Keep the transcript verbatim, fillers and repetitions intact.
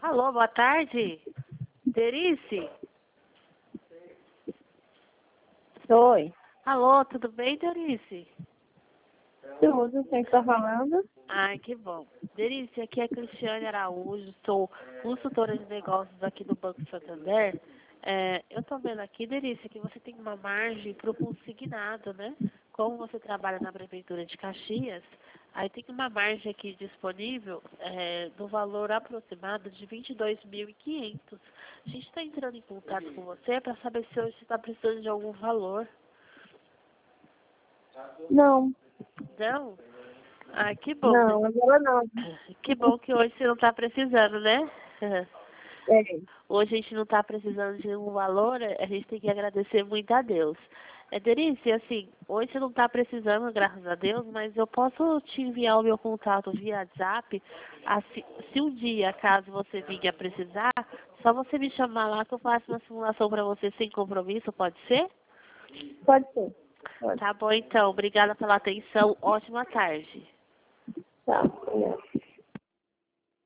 Alô, boa tarde. Derice? Oi. Alô, tudo bem, Derice? Tudo, quem está falando? Ai, que bom. Derice, aqui é Cristiane Araújo, sou consultora de negócios aqui do Banco Santander. É, eu estou vendo aqui, Derice, que você tem uma margem para o consignado, né? Como você trabalha na Prefeitura de Caxias, aí tem uma margem aqui disponível é, do valor aproximado de vinte e dois mil e quinhentos. A gente está entrando em contato com você para saber se hoje você está precisando de algum valor. Não, Não? Ai, que bom. não, agora não. Que bom que hoje você não está precisando, né? É, Hoje a gente não está precisando de um valor, a gente tem que agradecer muito a Deus. É, Derice, assim, hoje você não está precisando, graças a Deus, mas eu posso te enviar o meu contato via WhatsApp. Assim, se um dia, caso você vinha precisar, só você me chamar lá que eu faço uma simulação para você sem compromisso, pode ser? pode ser. Pode. Tá bom, então. Obrigada pela atenção. Ótima tarde. Tá. É.